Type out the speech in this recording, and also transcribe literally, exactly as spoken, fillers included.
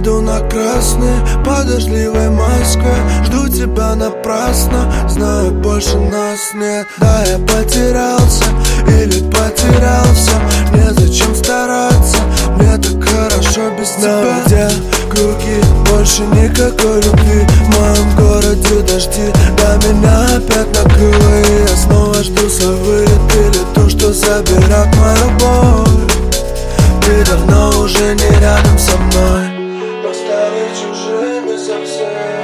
Иду на красный по дождливой Москве, жду тебя напрасно, знаю, больше нас нет. Да, я потерялся или потерялся, незачем стараться, мне так хорошо без тебя. Где круги, больше никакой любви, в моем городе дожди, да меня опять накрыло, и я снова жду свой вылет или то, что заберет мою любовь. Ты давно уже не рядом со мной, мы стали чужими совсем.